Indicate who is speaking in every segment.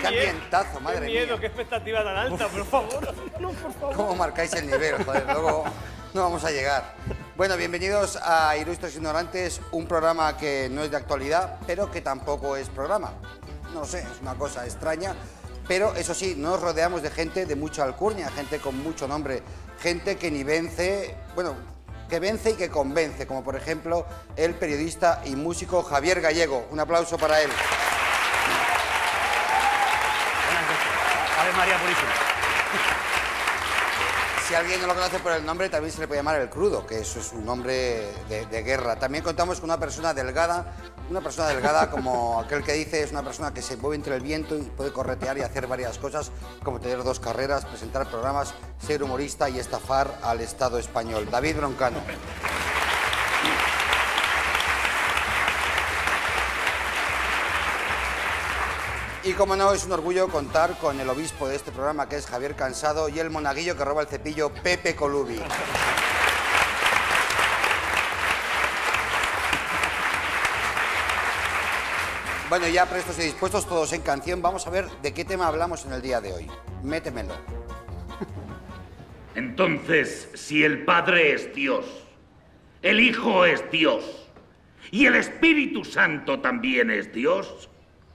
Speaker 1: qué ambientazo, madre mía.
Speaker 2: Qué miedo, qué expectativa tan alta, por favor. No, por favor.
Speaker 1: ¿Cómo marcáis el nivel? Joder, luego no vamos a llegar. Bueno, bienvenidos a Ilustres Ignorantes, un programa que no es de actualidad, pero que tampoco es programa. No sé, es una cosa extraña. Pero eso sí, nos rodeamos de gente de mucha alcurnia, gente con mucho nombre, gente que ni vence, bueno, que vence y que convence, como por ejemplo el periodista y músico Javier Gallego. Un aplauso para él.
Speaker 3: Buenas noches. Ave María Purísima.
Speaker 1: Si alguien no lo conoce por el nombre, también se le puede llamar El Crudo, que eso es un nombre de guerra. También contamos con una persona delgada como aquel que dice, es una persona que se mueve entre el viento y puede corretear y hacer varias cosas, como tener 2 carreras, presentar programas, ser humorista y estafar al Estado español. David Broncano. Y como no, es un orgullo contar con el obispo de este programa, que es Javier Cansado, y el monaguillo que roba el cepillo, Pepe Colubi. Bueno, ya prestos y dispuestos, todos en canción, vamos a ver de qué tema hablamos en el día de hoy. Métemelo.
Speaker 4: Entonces, si el Padre es Dios, el Hijo es Dios, y el Espíritu Santo también es Dios,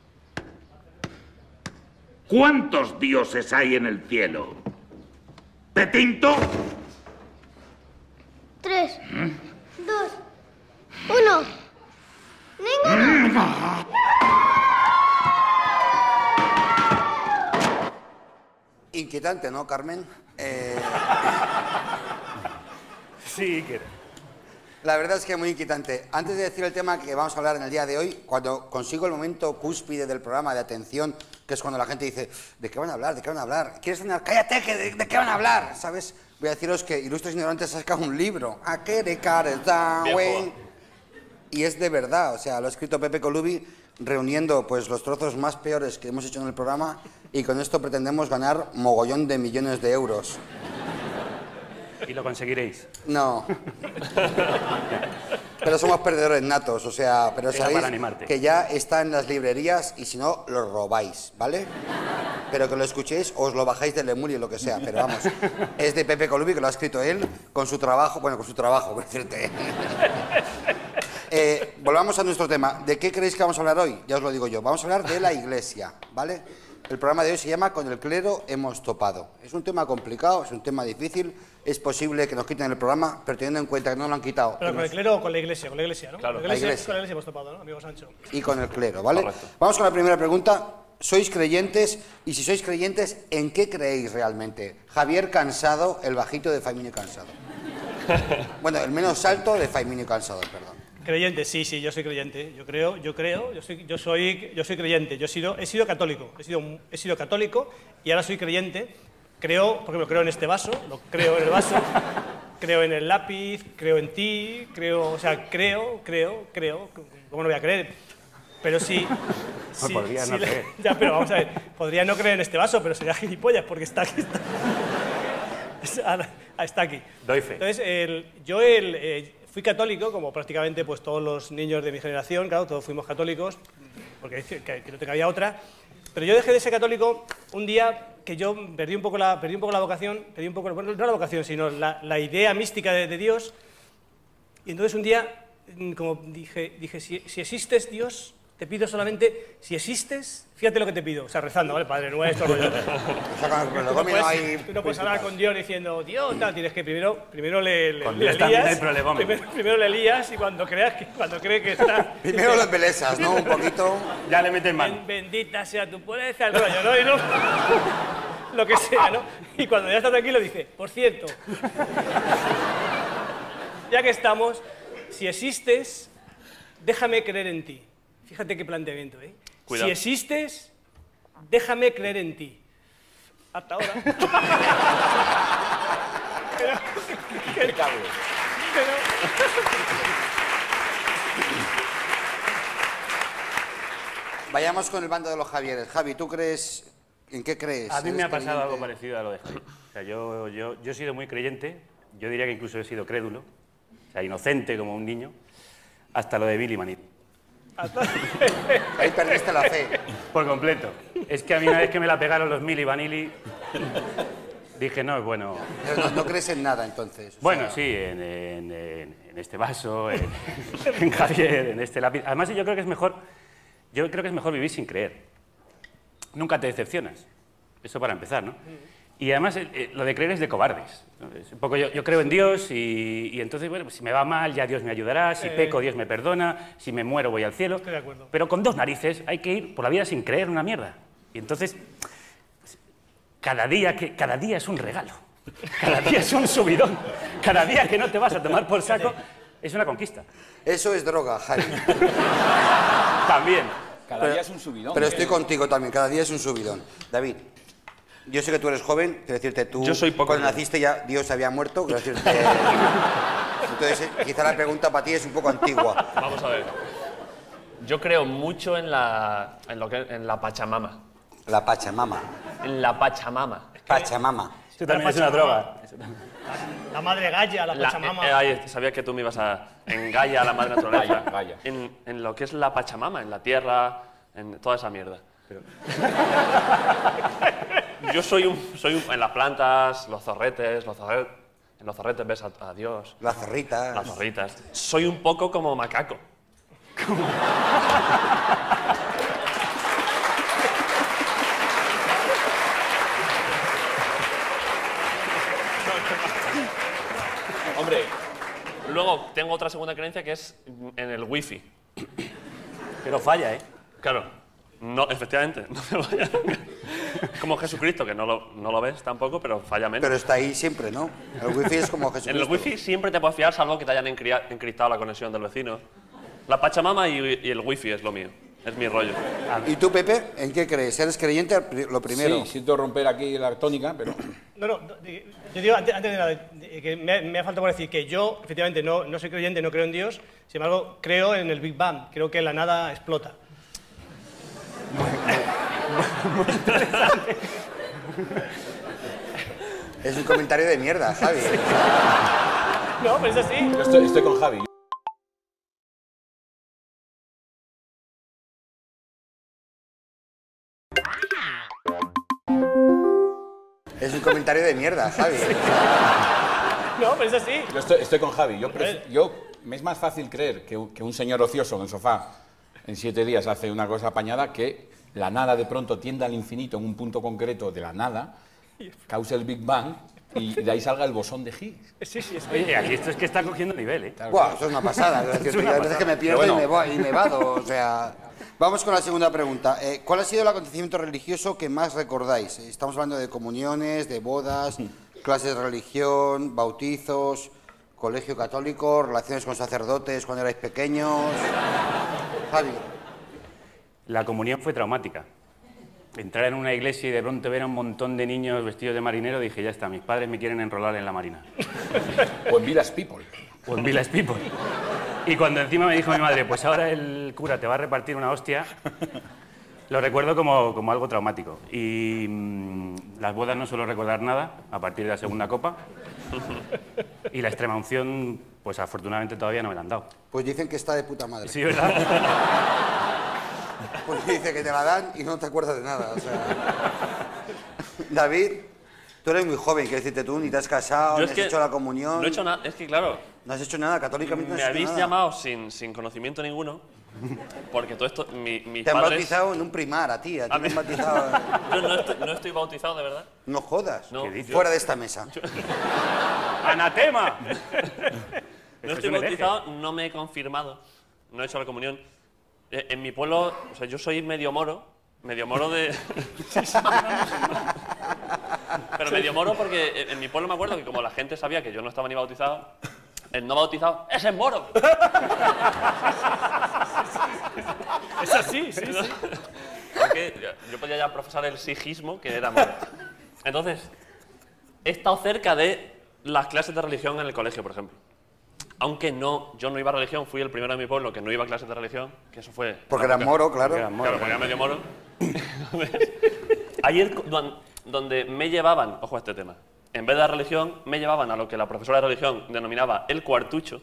Speaker 4: ¿cuántos dioses hay en el cielo? ¿De tinto?
Speaker 5: 3, 2, 1. ¡Ninguno!
Speaker 1: Inquietante, ¿no, Carmen?
Speaker 3: Sí, que...
Speaker 1: La verdad es que es muy inquietante. Antes de decir el tema que vamos a hablar en el día de hoy, cuando consigo el momento cúspide del programa de atención, que es cuando la gente dice, ¿de qué van a hablar? ¿De qué van a hablar? ¿Quieres cenar? ¡Cállate! Que ¿de qué van a hablar? ¿Sabes? Voy a deciros que Ilustres Ignorantes ha sacado un libro. ¿A qué de cara? Y es de verdad, o sea, lo ha escrito Pepe Colubi reuniendo pues los trozos más peores que hemos hecho en el programa, y con esto pretendemos ganar mogollón de millones de euros.
Speaker 3: ¿Y lo conseguiréis?
Speaker 1: No. Pero somos perdedores natos, o sea, pero
Speaker 3: Era
Speaker 1: sabéis
Speaker 3: para animarte.
Speaker 1: que ya está en las librerías y si no, lo robáis, ¿vale? Pero que lo escuchéis o os lo bajáis del Lemuri o lo que sea, pero vamos, es de Pepe Colubi, que lo ha escrito él con su trabajo, bueno, con su trabajo, por decirte. Volvamos a nuestro tema. ¿De qué creéis que vamos a hablar hoy? Ya os lo digo yo. Vamos a hablar de la Iglesia, ¿vale? El programa de hoy se llama Con el clero hemos topado. Es un tema complicado, es un tema difícil. Es posible que nos quiten el programa, pero teniendo en cuenta que no lo han quitado.
Speaker 2: Pero con el clero o con la iglesia, ¿no?
Speaker 3: Claro,
Speaker 1: la iglesia.
Speaker 2: Con la iglesia hemos topado, ¿no, amigo Sancho?
Speaker 1: Y con el clero, ¿vale?
Speaker 3: Correcto.
Speaker 1: Vamos con la primera pregunta. ¿Sois creyentes? Y si sois creyentes, ¿en qué creéis realmente? Javier Cansado, el bajito de Faimino Cansado. Bueno, el menos alto de Faimino Cansado, perdón.
Speaker 2: Creyente, sí, yo soy creyente. Yo soy creyente. He sido católico. He sido católico y ahora soy creyente. Creo, porque lo creo en este vaso, lo creo en el vaso, creo en el lápiz, creo en ti, creo, ¿cómo no voy a creer? Pero sí.
Speaker 3: Pues podría no creer.
Speaker 2: Ya, pero vamos a ver, podría no creer en este vaso, pero sería gilipollas porque está aquí. Está aquí.
Speaker 3: Doy fe.
Speaker 2: Entonces, fui católico, como prácticamente pues, todos los niños de mi generación, claro, todos fuimos católicos, porque que no te cabía otra. Pero yo dejé de ser católico un día que yo perdí un poco la vocación, bueno, no la vocación, sino la idea mística de Dios. Y entonces un día, como dije si existes, Dios, te pido solamente, si existes, fíjate lo que te pido. O sea, rezando, ¿vale? Padre nuestro, rollo. Tú no puedes hablar con Dios diciendo, Dios, tal, tienes que primero le
Speaker 3: Con Dios
Speaker 2: lías,
Speaker 3: también hay prolegómeno.
Speaker 2: primero le lías y cuando cree que está...
Speaker 1: Primero lo embelesas, ¿no? Un poquito.
Speaker 3: Ya le metes mano.
Speaker 2: Bendita sea tu pureza, el rollo, ¿no? Y no lo que sea, ¿no? Y cuando ya está tranquilo dice, por cierto, ya que estamos, si existes, déjame creer en ti. Fíjate qué planteamiento, ¿eh?
Speaker 3: Cuidado.
Speaker 2: Si existes, déjame creer en ti. Hasta ahora.
Speaker 1: Vayamos con el bando de los Javieres. Javi, ¿tú crees? ¿En qué crees?
Speaker 3: A mí me
Speaker 1: ¿Eres
Speaker 3: ha pasado
Speaker 1: creyente?
Speaker 3: algo parecido a lo de Javi. O sea, yo he sido muy creyente, yo diría que incluso he sido crédulo, o sea, inocente como un niño, hasta lo de Billy Manito.
Speaker 1: Ahí perdiste la fe.
Speaker 3: Por completo. Es que a mí una vez que me la pegaron los Milli Vanilli, dije, no, es bueno...
Speaker 1: Pero no crees en nada, entonces.
Speaker 3: Bueno, sí, en este vaso, en Javier, en este lápiz. Además, yo creo que es mejor vivir sin creer. Nunca te decepcionas. Eso para empezar, ¿no? Y además, lo de creer es de cobardes, ¿no? Es un poco yo creo en Dios y entonces, bueno, pues si me va mal, ya Dios me ayudará, si peco, Dios me perdona, si me muero, voy al cielo.
Speaker 2: Estoy de acuerdo.
Speaker 3: Pero con dos narices hay que ir por la vida sin creer una mierda. Y entonces, pues, cada día es un regalo. Cada día es un subidón. Cada día que no te vas a tomar por saco es una conquista.
Speaker 1: Eso es droga, Javi.
Speaker 3: También.
Speaker 6: Cada día es un subidón.
Speaker 1: Pero estoy contigo también, cada día es un subidón. David, yo sé que tú eres joven, quiero decirte, tú
Speaker 7: Yo soy poco
Speaker 1: cuando
Speaker 7: joven.
Speaker 1: naciste ya Dios había muerto, quiero decirte... Entonces, quizá la pregunta para ti es un poco antigua.
Speaker 7: Vamos a ver. Yo creo mucho en la Pachamama.
Speaker 1: La Pachamama.
Speaker 7: En la Pachamama.
Speaker 1: Pachamama.
Speaker 3: Eso también es una droga.
Speaker 2: La madre Gaia, la Pachamama.
Speaker 7: Sabía que tú me ibas en Gaia, la madre naturaleza.
Speaker 6: Gaia.
Speaker 7: En lo que es la Pachamama, en la tierra, en toda esa mierda. Yo soy un en las plantas, en los zorretes ves a Dios.
Speaker 1: Las zorritas.
Speaker 7: Las zorritas. Soy un poco como macaco. Hombre, luego tengo otra segunda creencia que es en el wifi.
Speaker 3: Pero falla, ¿eh?
Speaker 7: Claro, no, efectivamente, no me vaya. Como Jesucristo, que no lo ves tampoco, pero falla menos.
Speaker 1: Pero está ahí siempre, ¿no? El wifi es como Jesucristo.
Speaker 7: En el wifi siempre te puedes fiar, salvo que te hayan encriptado la conexión del vecino. La Pachamama y el wifi es lo mío, es mi rollo.
Speaker 1: ¿Y tú, Pepe, en qué crees? ¿Eres creyente? Lo primero.
Speaker 6: Sí, siento romper aquí la tónica, pero...
Speaker 2: No, yo digo, antes de nada, que me ha faltado por decir que yo, efectivamente, no soy creyente, no creo en Dios, sin embargo, creo en el Big Bang, creo que la nada explota.
Speaker 1: Es un comentario de mierda, Javi.
Speaker 2: No, pero es así.
Speaker 6: Yo estoy con Javi.
Speaker 1: Es un comentario de mierda, Javi.
Speaker 2: No, pero es así.
Speaker 6: Yo estoy con Javi. Me es más fácil creer que un señor ocioso en el sofá en 7 días hace una cosa apañada que la nada de pronto tienda al infinito en un punto concreto de la nada, cause el Big Bang y de ahí salga el bosón de Higgs.
Speaker 2: Sí, es
Speaker 3: Oye, aquí esto es que está cogiendo nivel, ¿eh?
Speaker 1: Buah, eso es una pasada. Es decir, a veces que me pierdo y me vado, o sea... Vamos con la segunda pregunta. ¿Cuál ha sido el acontecimiento religioso que más recordáis? Estamos hablando de comuniones, de bodas, clases de religión, bautizos, colegio católico, relaciones con sacerdotes cuando erais pequeños... Javi.
Speaker 3: La comunión fue traumática. Entrar en una iglesia y de pronto ver a un montón de niños vestidos de marinero, dije, ya está, mis padres me quieren enrolar en la marina.
Speaker 6: O en Village People.
Speaker 3: O en Village People. Y cuando encima me dijo mi madre, pues ahora el cura te va a repartir una hostia, lo recuerdo como algo traumático. Y las bodas no suelo recordar nada a partir de la segunda copa. Y la extrema unción, pues afortunadamente todavía no me la han dado.
Speaker 1: Pues dicen que está de puta madre.
Speaker 3: Sí, ¿verdad?
Speaker 1: Pues dice que te la dan y no te acuerdas de nada, o sea... David, tú eres muy joven, quiero decirte, tú ni te has casado, ni has hecho la comunión...
Speaker 7: No he hecho nada, es que claro...
Speaker 1: No has hecho nada, católicamente no has
Speaker 7: Me
Speaker 1: hecho
Speaker 7: habéis
Speaker 1: nada.
Speaker 7: llamado sin conocimiento ninguno, porque todo esto... mis
Speaker 1: Te han
Speaker 7: padres...
Speaker 1: bautizado en un primar, a ti te han bautizado...
Speaker 7: Yo no estoy bautizado, de verdad.
Speaker 1: No jodas,
Speaker 7: No,
Speaker 1: fuera de esta mesa.
Speaker 3: ¡Anatema!
Speaker 7: No estoy bautizado, no me he confirmado, no he hecho la comunión. En mi pueblo, o sea, yo soy medio moro de... Pero medio moro porque en mi pueblo me acuerdo que como la gente sabía que yo no estaba ni bautizado, el no bautizado, ¡ese es moro!
Speaker 2: Es así, sí.
Speaker 7: Porque yo podía ya profesar el sijismo, que era moro. Entonces, he estado cerca de las clases de religión en el colegio, por ejemplo. Aunque yo no iba a religión, fui el primero de mi pueblo que no iba a clases de religión, que eso fue...
Speaker 1: Porque era moro, claro.
Speaker 7: Claro, porque era medio moro. Ayer, donde me llevaban, ojo a este tema, en vez de la religión, me llevaban a lo que la profesora de religión denominaba el cuartucho.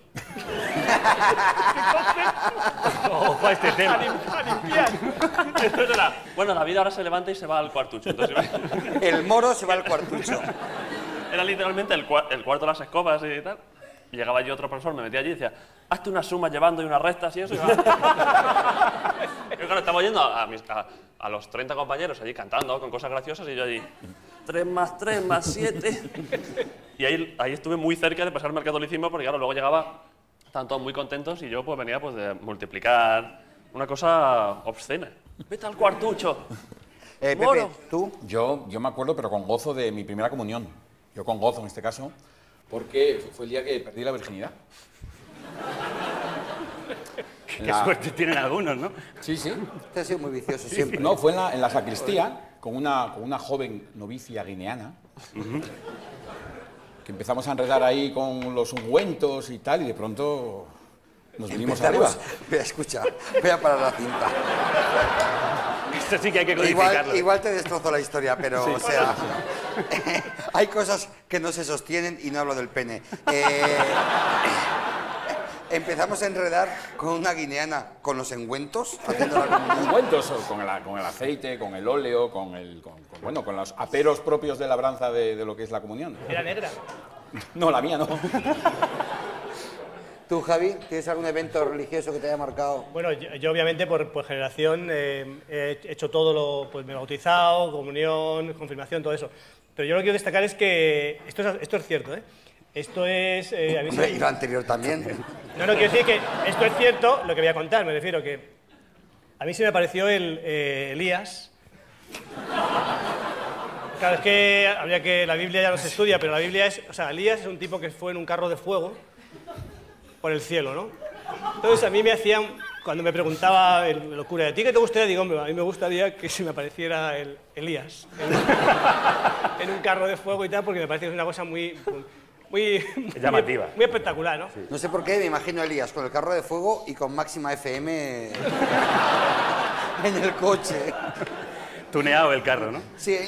Speaker 3: Ojo a este tema.
Speaker 2: A limpiar.
Speaker 7: Entonces era, bueno, la vida ahora se levanta y se va al cuartucho. Entonces,
Speaker 1: El moro se va al cuartucho.
Speaker 7: era literalmente el cuarto de las escobas y tal. Y llegaba yo otro profesor, me metía allí y decía, hazte unas sumas llevando y unas restas y eso. Y yo, claro, estaba oyendo a los 30 compañeros allí cantando con cosas graciosas y yo allí, 3 más 3 más 7. Y ahí estuve muy cerca de pasarme al catolicismo porque claro, luego llegaba, estaban todos muy contentos y yo pues venía pues de multiplicar una cosa obscena. Vete al cuartucho.
Speaker 1: Pepe,
Speaker 7: Moro.
Speaker 1: ¿tú?
Speaker 6: Yo me acuerdo, pero con gozo, de mi primera comunión. Yo con gozo, en este caso, porque fue el día que perdí la virginidad.
Speaker 3: Qué suerte tienen algunos, ¿no?
Speaker 6: Sí, sí.
Speaker 1: Usted ha sido muy vicioso siempre.
Speaker 6: No, fue en la sacristía, con una joven novicia guineana, que empezamos a enredar ahí con los ungüentos y tal, y de pronto nos vinimos arriba.
Speaker 1: Mira, escucha, voy a parar la cinta.
Speaker 3: Esto sí que hay que codificarlo.
Speaker 1: Igual te destrozo la historia, pero, o sea, hay cosas que no se sostienen y no hablo del pene. Empezamos a enredar con una guineana con los engüentos, haciendo la comunión.
Speaker 6: Ungüentos con el aceite, con el óleo, con los aperos propios de labranza de lo que es la comunión.
Speaker 2: Era negra.
Speaker 6: No, la mía no.
Speaker 1: ¿Tú, Javi, tienes algún evento religioso que te haya marcado?
Speaker 2: Bueno, yo obviamente por generación he hecho todo pues me he bautizado, comunión, confirmación, todo eso. Pero yo lo que quiero destacar es que esto es cierto, ¿eh? Esto es...
Speaker 1: Hombre, y lo anterior también.
Speaker 2: No, quiero decir que esto es cierto, lo que voy a contar, me refiero que a mí se me apareció Elías. Claro, es que habría que... La Biblia ya no se estudia, pero la Biblia es... O sea, Elías es un tipo que fue en un carro de fuego por el cielo, ¿no? Entonces a mí me hacían... Cuando me preguntaba el cura, ¿a ti qué te gustaría? Digo, hombre, a mí me gustaría que se me apareciera Elías en un carro de fuego y tal, porque me parece que es una cosa muy
Speaker 3: llamativa.
Speaker 2: Muy espectacular, ¿no?
Speaker 3: Sí.
Speaker 1: No sé por qué, me imagino a Elías con el carro de fuego y con máxima FM en el coche.
Speaker 3: Tuneado el carro, ¿no?
Speaker 1: Sí.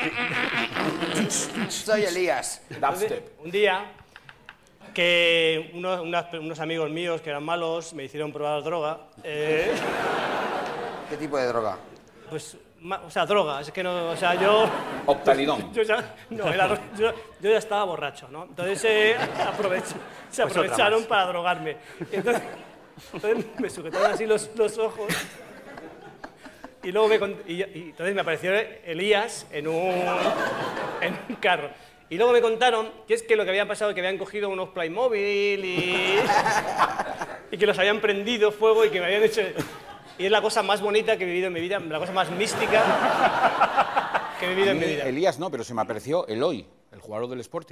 Speaker 1: Soy Elías.
Speaker 6: Dubstep.
Speaker 2: Un día que unos amigos míos que eran malos me hicieron probar droga.
Speaker 1: ¿Qué tipo de droga?
Speaker 2: Pues, o sea, droga, es que no, o sea, yo...
Speaker 6: Optalidón.
Speaker 2: Yo ya estaba borracho, ¿no? Entonces se aprovecharon para drogarme. Entonces me sujetaron así los ojos y luego entonces me apareció Elías en un carro. Y luego me contaron que es que lo que había pasado es que habían cogido unos Playmobil y que los habían prendido fuego y que me habían hecho... Y es la cosa más bonita que he vivido en mi vida, la cosa más mística que he vivido en mi vida.
Speaker 6: Elías no, pero se me apareció Eloy, el jugador del Sporting.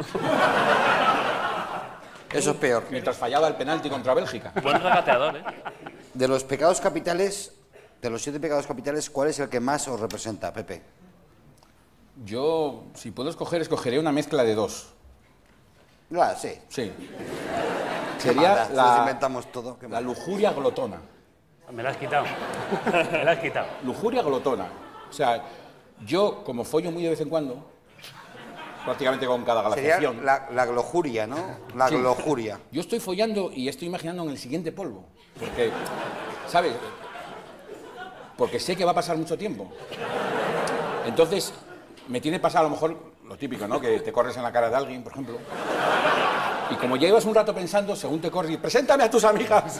Speaker 1: Eso es peor.
Speaker 6: Mientras fallaba el penalti contra Bélgica.
Speaker 7: Buen regateador, ¿eh?
Speaker 1: De los pecados capitales, de los 7 pecados capitales, ¿cuál es el que más os representa, Pepe?
Speaker 6: Yo, si puedo escoger, escogeré una mezcla de 2.
Speaker 1: Sí.
Speaker 6: Sí.
Speaker 1: Sería
Speaker 6: Sería
Speaker 1: nos inventamos todo.
Speaker 6: la lujuria glotona.
Speaker 3: Me la has quitado. Me la has quitado.
Speaker 6: Lujuria glotona. O sea, yo, como follo muy de vez en cuando, prácticamente con cada
Speaker 1: Sería
Speaker 6: glaciación,
Speaker 1: la glojuria, ¿no? La
Speaker 6: Sí.
Speaker 1: glojuria.
Speaker 6: yo estoy follando y estoy imaginando en el siguiente polvo. Porque, ¿sabes? Porque sé que va a pasar mucho tiempo. Entonces, me tiene pasado a lo mejor lo típico, ¿no? Que te corres en la cara de alguien, por ejemplo. Y como ya ibas un rato pensando, según te corres, preséntame a tus amigas.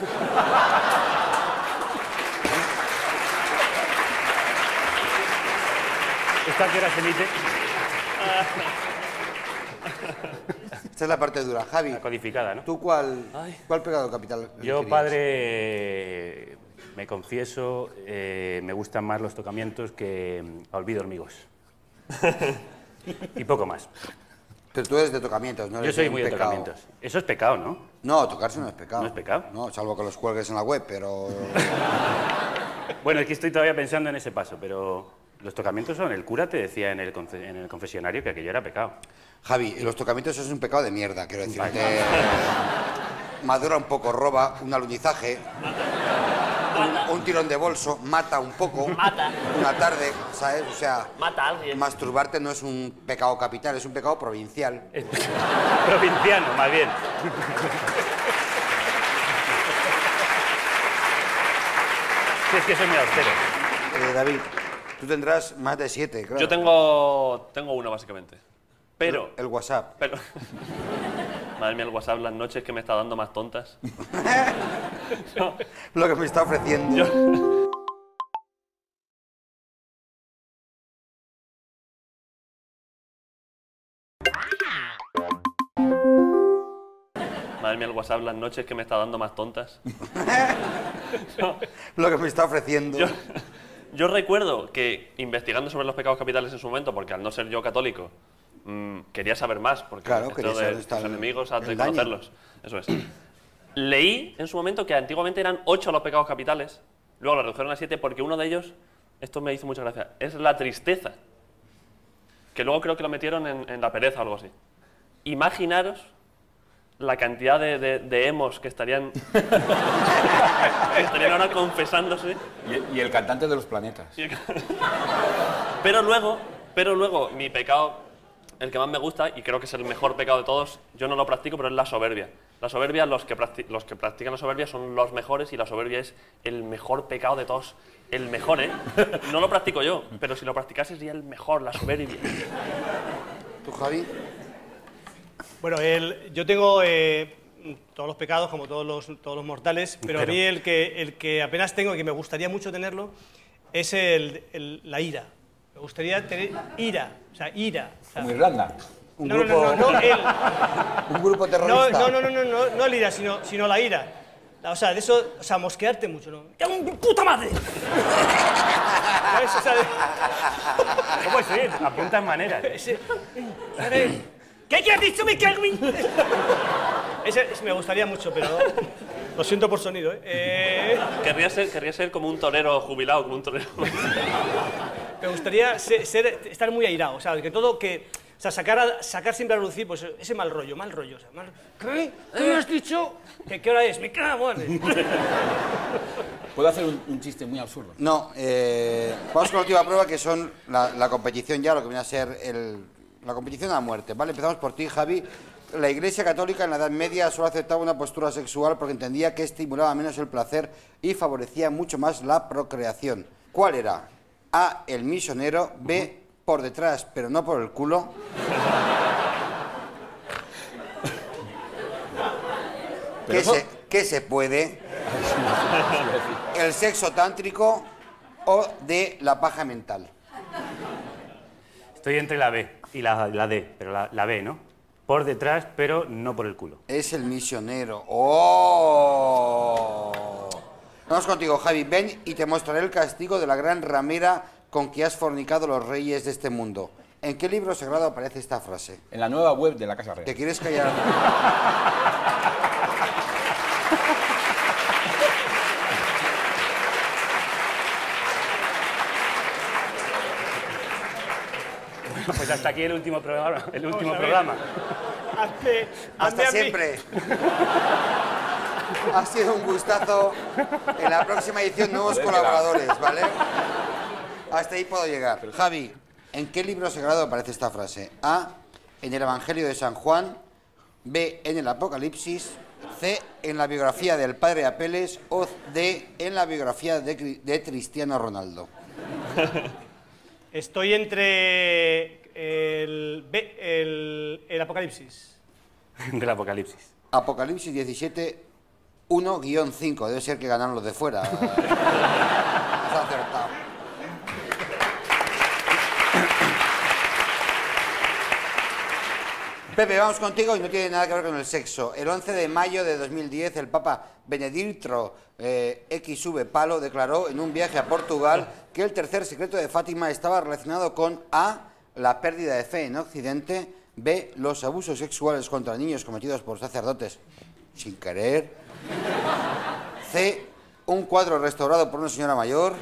Speaker 3: ¿Esta que era se emite?
Speaker 1: Esta es la parte dura. Javi,
Speaker 3: La codificada, ¿no?
Speaker 1: ¿tú cuál pecado capital
Speaker 3: Yo,
Speaker 1: elegirías?
Speaker 3: padre, me confieso, me gustan más los tocamientos que olvido hormigos. Y poco más.
Speaker 1: Pero tú eres de tocamientos, ¿no?
Speaker 3: Yo
Speaker 1: eres
Speaker 3: soy
Speaker 1: un
Speaker 3: muy de
Speaker 1: pecado.
Speaker 3: tocamientos. Eso es pecado, ¿no?
Speaker 1: No, tocarse no es pecado.
Speaker 3: ¿No es pecado?
Speaker 1: No, salvo que los cuelgues en la web, pero...
Speaker 3: Bueno, es que estoy todavía pensando en ese paso, pero los tocamientos son... El cura te decía en el confesionario que aquello era pecado.
Speaker 1: Javi, los tocamientos es un pecado de mierda, quiero decirte.
Speaker 3: Vale.
Speaker 1: Madura un poco, roba un alunizaje. un tirón de bolso, mata un poco.
Speaker 7: Mata.
Speaker 1: Una tarde, ¿sabes? O sea,
Speaker 7: Mata a alguien.
Speaker 1: masturbarte no es un pecado capital, es un pecado provincial.
Speaker 3: Provinciano, más bien. Sí, es que soy muy austero.
Speaker 1: David, tú tendrás más de 7, claro.
Speaker 7: Yo tengo uno, básicamente. Pero...
Speaker 1: El WhatsApp.
Speaker 7: Pero... Madre mía, el WhatsApp, las noches que me está dando más tontas. No,
Speaker 1: Lo que me está ofreciendo.
Speaker 7: yo... Madre mía, el WhatsApp, las noches que me está dando más tontas. No,
Speaker 1: Lo que me está ofreciendo.
Speaker 7: yo recuerdo que investigando sobre los pecados capitales en su momento, porque al no ser yo católico, quería saber más, porque
Speaker 1: Claro,
Speaker 7: esto
Speaker 1: quería saber
Speaker 7: de
Speaker 1: dónde está
Speaker 7: tus enemigos, has de
Speaker 1: el daño.
Speaker 7: conocerlos. Eso es. Leí en su momento que antiguamente eran 8 los pecados capitales, luego lo redujeron a 7 porque uno de ellos, esto me hizo mucha gracia, es la tristeza. Que luego creo que lo metieron en la pereza o algo así. Imaginaros la cantidad de emos que estarían, que estarían ahora confesándose.
Speaker 6: Y el cantante de los planetas.
Speaker 7: Pero luego, mi pecado, el que más me gusta, y creo que es el mejor pecado de todos, yo no lo practico, pero es la soberbia. La soberbia, los que practican la soberbia son los mejores, y la soberbia es el mejor pecado de todos. El mejor, ¿eh? No lo practico yo, pero si lo practicase sería el mejor, la soberbia.
Speaker 1: ¿Tú, Javi?
Speaker 2: Bueno, yo tengo todos los pecados, como todos los mortales, pero a mí el que apenas tengo y que me gustaría mucho tenerlo es la ira. Me gustaría tener ira, o sea, ira. O sea,
Speaker 6: Como Irlanda.
Speaker 1: Un
Speaker 2: no,
Speaker 1: grupo,
Speaker 2: no, él.
Speaker 1: un grupo terrorista.
Speaker 2: No el ira, sino la ira. O sea, de eso, o sea, mosquearte mucho, ¿no? ¡Tengo un puta madre! ¿Sabes? O sea,
Speaker 3: ¿Cómo es ir? Apunta en maneras.
Speaker 2: ¿Qué has dicho, me cago en...? Ese me gustaría mucho, pero lo siento por sonido, ¿eh?
Speaker 7: Querría ser como un torero jubilado, como un torero.
Speaker 2: Me gustaría estar muy airado, o sea, que todo que... O sea, sacar siempre a lucir, pues ese mal rollo, o sea, ¿Qué? ¿Qué me has dicho? ¿Qué hora es? Me cago en...
Speaker 6: ¿Puedo hacer un chiste muy absurdo?
Speaker 1: No, vamos con la última prueba, que son la competición ya, lo que viene a ser la competición a muerte, ¿vale? Empezamos por ti, Javi. La Iglesia Católica en la Edad Media solo aceptaba una postura sexual porque entendía que estimulaba menos el placer y favorecía mucho más la procreación. ¿Cuál era? A, el misionero. B, por detrás, pero no por el culo. ¿Qué se puede? El sexo tántrico o de la paja mental.
Speaker 3: Estoy entre la B y la D, pero la B, ¿no? Por detrás, pero no por el culo.
Speaker 1: Es el misionero. ¡Oh! Vamos contigo, Javi. Ven y te mostraré el castigo de la gran ramera con que has fornicado los reyes de este mundo. ¿En qué libro sagrado aparece esta frase?
Speaker 6: En la nueva web de la Casa Real.
Speaker 1: ¿Te quieres callar?
Speaker 3: Pues hasta aquí el último programa. Programa.
Speaker 1: Hasta siempre. Ha sido un gustazo. En la próxima edición nuevos colaboradores, ¿vale? Hasta ahí puedo llegar. Javi, ¿en qué libro sagrado aparece esta frase? A, en el Evangelio de San Juan. B, en el Apocalipsis. C, en la biografía del padre Apeles. O D, en la biografía de Cristiano Ronaldo.
Speaker 2: Estoy entre el Apocalipsis.
Speaker 3: Del Apocalipsis.
Speaker 1: Apocalipsis 17, 1-5. Debe ser que ganaron los de fuera. Has acertado. Pepe, vamos contigo y no tiene nada que ver con el sexo. El 11 de mayo de 2010, el Papa Benedicto XV Palo declaró en un viaje a Portugal que el tercer secreto de Fátima estaba relacionado con A, la pérdida de fe en Occidente, B, los abusos sexuales contra niños cometidos por sacerdotes sin querer, C, un cuadro restaurado por una señora mayor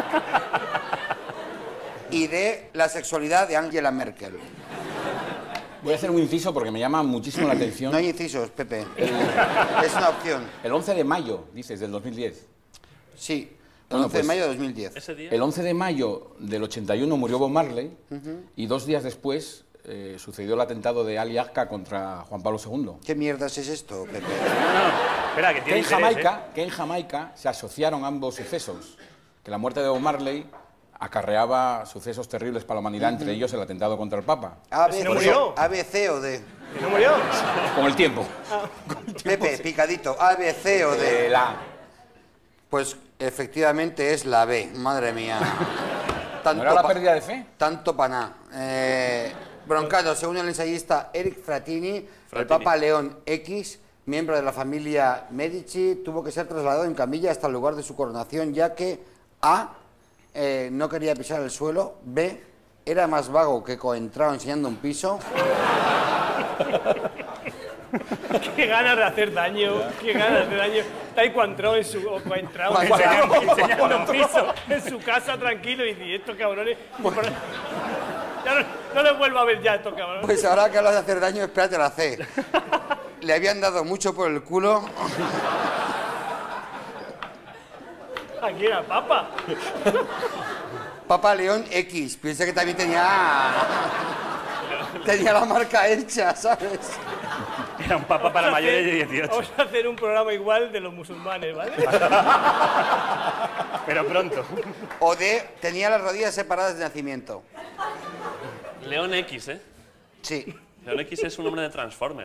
Speaker 1: y D, la sexualidad de Angela Merkel.
Speaker 6: Voy a hacer un inciso porque me llama muchísimo la atención.
Speaker 1: No hay incisos, Pepe. Es una opción.
Speaker 6: El 11 de mayo, dices, del 2010.
Speaker 1: Sí, el
Speaker 6: Bueno,
Speaker 1: 11 de
Speaker 6: pues,
Speaker 1: mayo de 2010.
Speaker 7: Ese día.
Speaker 6: El 11 de mayo del 81 murió Bob Marley y 2 días después sucedió el atentado de Ali Agca contra Juan Pablo II.
Speaker 1: ¿Qué mierdas es esto, Pepe?
Speaker 3: No, espera, que
Speaker 6: Que
Speaker 3: tiene
Speaker 6: en,
Speaker 3: interés,
Speaker 6: que en Jamaica se asociaron ambos sucesos. Que la muerte de Bob Marley acarreaba sucesos terribles para la humanidad, entre ellos el atentado contra el Papa.
Speaker 2: Si no murió.
Speaker 1: A, B, C o D.
Speaker 2: ¿Que no murió?
Speaker 6: Con el tiempo.
Speaker 1: Pepe, picadito. A, B, C o D.
Speaker 6: La...
Speaker 1: Pues efectivamente es la B, madre mía.
Speaker 6: ¿No era la pérdida de fe?
Speaker 1: Tanto para nada. Broncano, según el ensayista Eric Frattini, el
Speaker 7: Frattini.
Speaker 1: Papa León X, miembro de la familia Medici, tuvo que ser trasladado en camilla hasta el lugar de su coronación, ya que A, no quería pisar el suelo, B, era más vago que coentrao enseñando un piso,
Speaker 2: Qué ganas de hacer daño, qué ganas de hacer daño. Taekwondo en su entrado
Speaker 3: enseñando un piso.
Speaker 2: en su casa tranquilo y dice, estos cabrones. Ya no les vuelvo a ver ya estos cabrones.
Speaker 1: Pues ahora que hablas de hacer daño, espérate la C. Le habían dado mucho por el culo.
Speaker 2: Aquí era papa.
Speaker 1: Papa León X, piensa que también tenía la marca hecha, ¿sabes?
Speaker 3: Era un papa para mayores de 18.
Speaker 2: Vamos a hacer un programa igual de los musulmanes, ¿vale?
Speaker 3: Pero pronto.
Speaker 1: O D, tenía las rodillas separadas de nacimiento.
Speaker 7: León X, ¿eh?
Speaker 1: Sí.
Speaker 7: León X es un nombre de Transformer.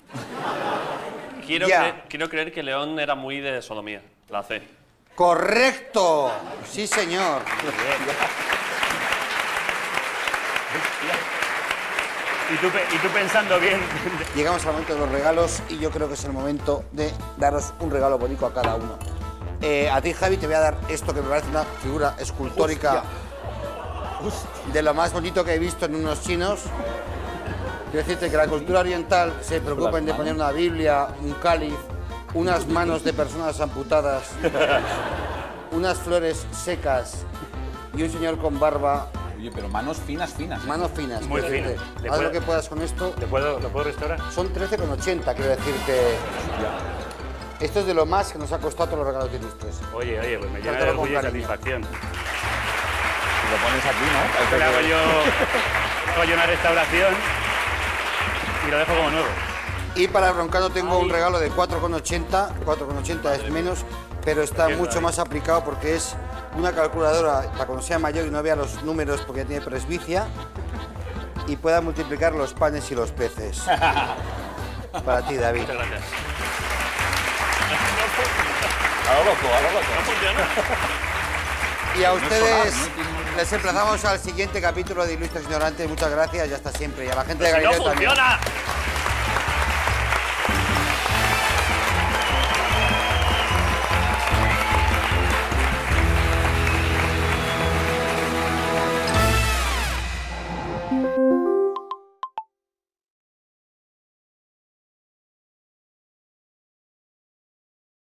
Speaker 1: Ya.
Speaker 7: Quiero creer que León era muy de sodomía, la C.
Speaker 1: ¡Correcto! Sí, señor.
Speaker 3: Y tú pensando bien.
Speaker 1: Llegamos al momento de los regalos y yo creo que es el momento de daros un regalo bonito a cada uno. A ti, Javi, te voy a dar esto que me parece una figura escultórica de lo más bonito que he visto en unos chinos. Quiero decirte que la cultura oriental se preocupa de poner una Biblia, un cáliz, unas manos de personas amputadas, unas flores secas y un señor con barba.
Speaker 6: Oye, pero manos finas, finas.
Speaker 1: Manos finas.
Speaker 3: Muy
Speaker 1: quiero
Speaker 3: finas.
Speaker 1: decirte. Haz lo que puedas con esto.
Speaker 3: ¿Lo puedo restaurar?
Speaker 1: Son 13,80, quiero decirte. Esto es de lo más que nos ha costado todos los regalos de ilustres.
Speaker 3: Oye, pues me
Speaker 1: Yo
Speaker 3: llena
Speaker 1: te
Speaker 3: de
Speaker 1: lo
Speaker 3: orgullo y
Speaker 1: compraría.
Speaker 3: satisfacción.
Speaker 6: Lo pones aquí, ¿no?
Speaker 3: Le hago yo una restauración y lo dejo como nuevo.
Speaker 1: Y para el Broncano tengo un regalo de 4,80. 4,80 es menos, pero está mucho más aplicado porque es una calculadora para cuando sea mayor y no vea los números porque ya tiene presbicia y pueda multiplicar los panes y los peces. Para ti, David.
Speaker 7: Muchas gracias.
Speaker 6: A lo loco.
Speaker 7: ¿No funciona?
Speaker 1: Y a ustedes les emplazamos al siguiente capítulo de Ilustres Ignorantes. Muchas gracias y hasta siempre. Y a la gente de
Speaker 7: ¡Si no
Speaker 1: Galileo también.
Speaker 7: funciona!